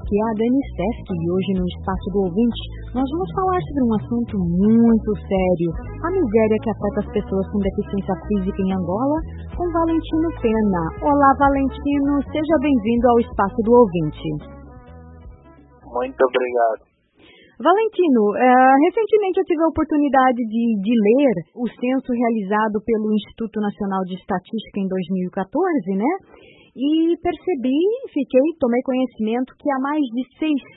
aqui é a Dani Sesc e hoje no Espaço do Ouvinte nós vamos falar sobre um assunto muito sério, a miséria que afeta as pessoas com deficiência física em Angola, com Valentino Pena. Olá Valentino, seja bem-vindo ao Espaço do Ouvinte. Muito obrigado. Valentino, recentemente eu tive a oportunidade de ler o censo realizado pelo Instituto Nacional de Estatística em 2014, né? E tomei conhecimento que há mais de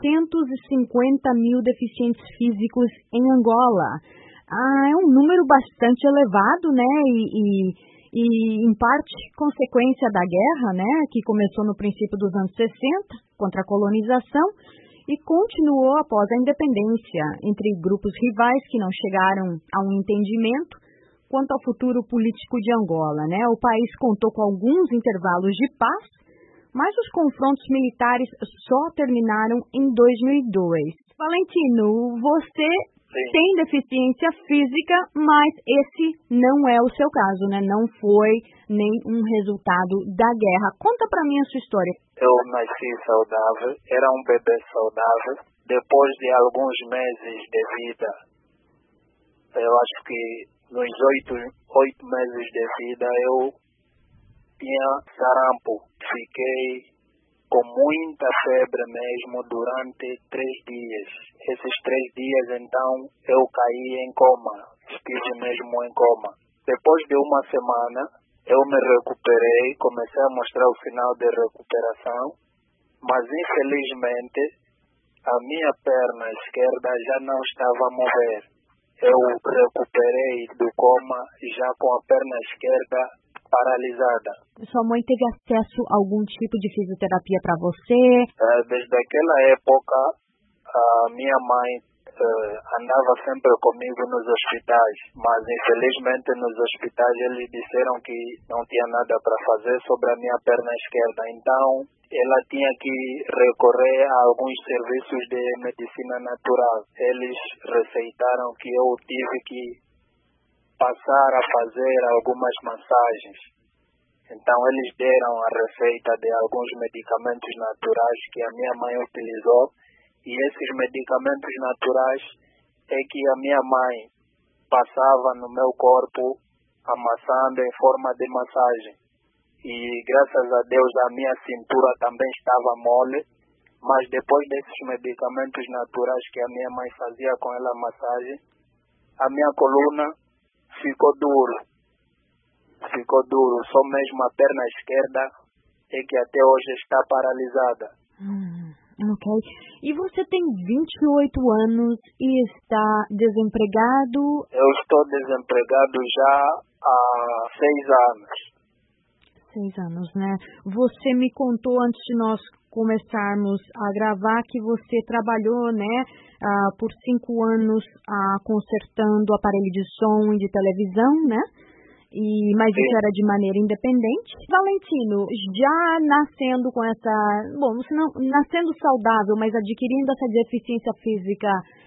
650 mil deficientes físicos em Angola. É um número bastante elevado, né? E em parte consequência da guerra, né? Que começou no princípio dos anos 60 contra a colonização e continuou após a independência entre grupos rivais que não chegaram a um entendimento quanto ao futuro político de Angola, né? O país contou com alguns intervalos de paz, mas os confrontos militares só terminaram em 2002. Valentino, você tem deficiência física, mas esse não é o seu caso, né? Não foi nem um resultado da guerra. Conta pra mim a sua história. Eu nasci saudável, era um bebê saudável. Depois de alguns meses de vida, eu acho que nos 8 meses de vida eu tinha sarampo. Fiquei com muita febre mesmo durante 3 dias. Esses 3 dias, então, eu caí em coma. Estive mesmo em coma. Depois de uma semana, eu me recuperei, comecei a mostrar o sinal de recuperação, mas infelizmente a minha perna esquerda já não estava a mover. Eu recuperei do coma já com a perna esquerda paralisada. Sua mãe teve acesso a algum tipo de fisioterapia para você? Desde aquela época, a minha mãe andava sempre comigo nos hospitais, mas infelizmente nos hospitais eles disseram que não tinha nada para fazer sobre a minha perna esquerda. Então, ela tinha que recorrer a alguns serviços de medicina natural. Eles receitaram que eu tive que passar a fazer algumas massagens. Então, eles deram a receita de alguns medicamentos naturais que a minha mãe utilizou. E esses medicamentos naturais é que a minha mãe passava no meu corpo, amassando em forma de massagem. E graças a Deus a minha cintura também estava mole, mas depois desses medicamentos naturais que a minha mãe fazia com ela a massagem, a minha coluna ficou duro. Só mesmo a perna esquerda é que até hoje está paralisada. Ok. E você tem 28 anos e está desempregado? Eu estou desempregado já há 6 anos. 6 anos, né? Você me contou antes de nós começarmos a gravar que você trabalhou, né, por 5 anos consertando aparelho de som e de televisão, né? Mas isso era de maneira independente. Valentino, já nascendo com nascendo saudável, mas adquirindo essa deficiência física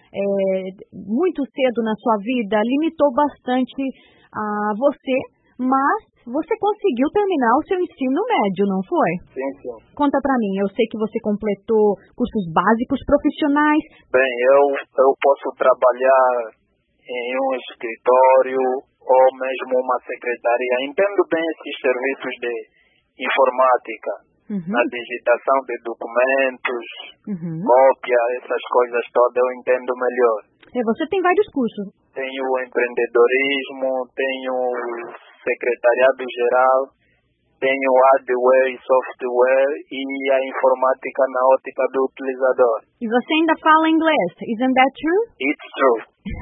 muito cedo na sua vida, limitou bastante a você, mas você conseguiu terminar o seu ensino médio, não foi? Sim. Conta pra mim, eu sei que você completou cursos básicos profissionais. Bem, eu posso trabalhar em um escritório ou mesmo uma secretaria. Entendo bem esses serviços de informática, na digitação de documentos, cópia, essas coisas todas eu entendo melhor. Você tem vários cursos. Tenho empreendedorismo, tenho secretariado geral, tenho hardware e software e a informática na ótica do utilizador. E você ainda fala inglês, isn't that true? It's true.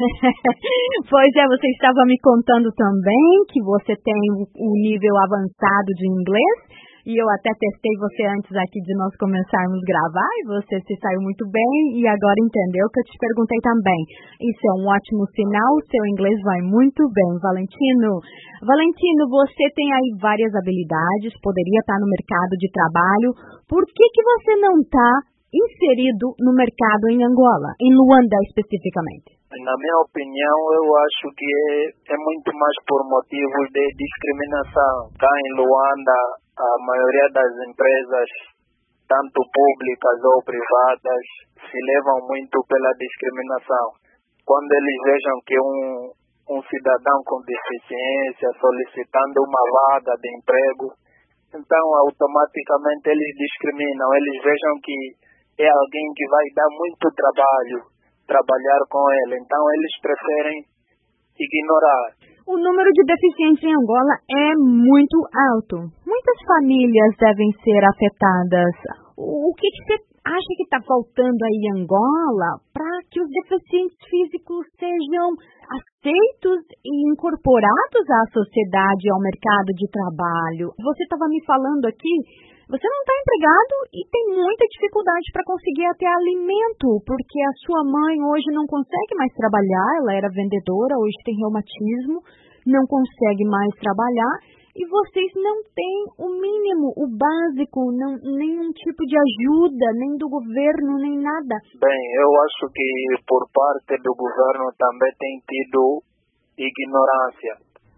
Pois você estava me contando também que você tem o nível avançado de inglês, e eu até testei você antes aqui de nós começarmos a gravar, e você se saiu muito bem, e agora entendeu que eu te perguntei também. Isso é um ótimo sinal, o seu inglês vai muito bem, Valentino. Valentino, você tem aí várias habilidades, poderia estar no mercado de trabalho, por que você não está inserido no mercado em Angola, em Luanda especificamente? Na minha opinião, eu acho que é muito mais por motivos de discriminação. Cá em Luanda, a maioria das empresas tanto públicas ou privadas, se levam muito pela discriminação. Quando eles vejam que um cidadão com deficiência solicitando uma vaga de emprego, então automaticamente eles discriminam. Eles vejam que é alguém que vai dar muito trabalho trabalhar com ele, então eles preferem ignorar. O número de deficientes em Angola é muito alto. Muitas famílias devem ser afetadas. O que você acha que está faltando aí em Angola para que os deficientes físicos sejam aceitos e incorporados à sociedade e ao mercado de trabalho? Você estava me falando aqui, você não está empregado e tem muita dificuldade para conseguir até alimento, porque a sua mãe hoje não consegue mais trabalhar, ela era vendedora, hoje tem reumatismo, não consegue mais trabalhar, e vocês não têm o mínimo, o básico, nenhum tipo de ajuda, nem do governo, nem nada. Bem, eu acho que por parte do governo também tem tido ignorância.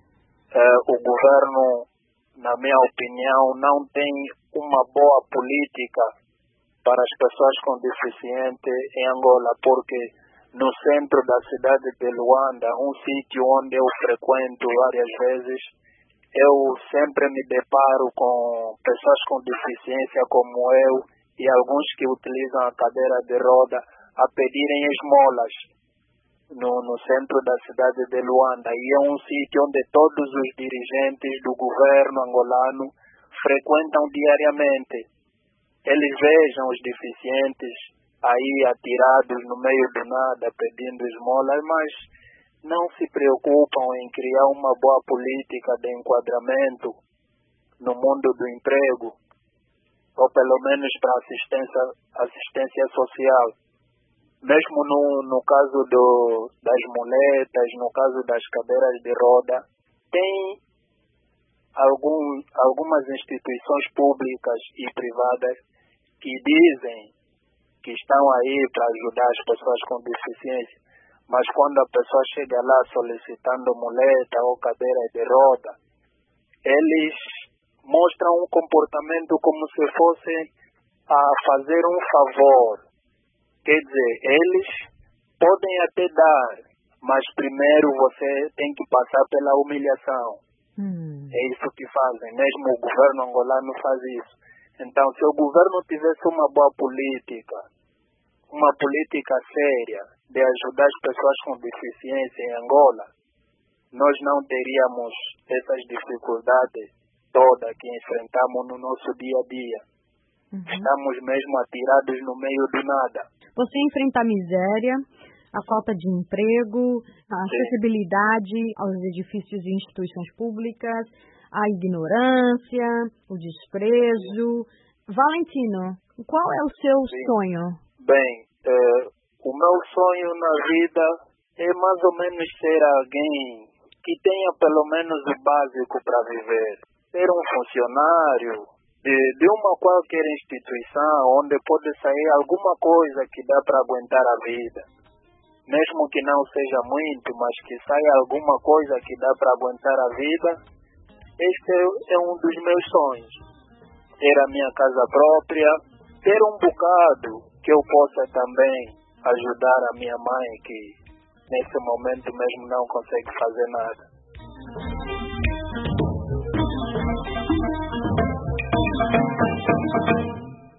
O governo, na minha opinião, não tem uma boa política para as pessoas com deficiência em Angola, porque no centro da cidade de Luanda, um sítio onde eu frequento várias vezes, eu sempre me deparo com pessoas com deficiência como eu e alguns que utilizam a cadeira de roda a pedirem esmolas no centro da cidade de Luanda. E é um sítio onde todos os dirigentes do governo angolano frequentam diariamente. Eles vejam os deficientes aí atirados no meio do nada pedindo esmolas, mas não se preocupam em criar uma boa política de enquadramento no mundo do emprego, ou pelo menos para assistência social. Mesmo no caso das muletas, no caso das cadeiras de roda, tem algumas instituições públicas e privadas que dizem que estão aí para ajudar as pessoas com deficiência, mas quando a pessoa chega lá solicitando muleta ou cadeira de roda, eles mostram um comportamento como se fosse a fazer um favor. Quer dizer, eles podem até dar, mas primeiro você tem que passar pela humilhação. É isso que fazem, mesmo o governo angolano faz isso. Então, se o governo tivesse uma boa política, uma política séria de ajudar as pessoas com deficiência em Angola, nós não teríamos essas dificuldades todas que enfrentamos no nosso dia a dia. Estamos mesmo atirados no meio do nada. Você enfrenta a miséria, a falta de emprego, a acessibilidade aos edifícios e instituições públicas, a ignorância, o desprezo. Valentino, qual é o seu sonho? Bem, o meu sonho na vida é mais ou menos ser alguém que tenha pelo menos o básico para viver. Ser um funcionário de uma qualquer instituição onde pode sair alguma coisa que dá para aguentar a vida. Mesmo que não seja muito, mas que saia alguma coisa que dá para aguentar a vida. Este é um dos meus sonhos. Ter a minha casa própria, ter um bocado que eu possa também ajudar a minha mãe, que nesse momento mesmo não consegue fazer nada.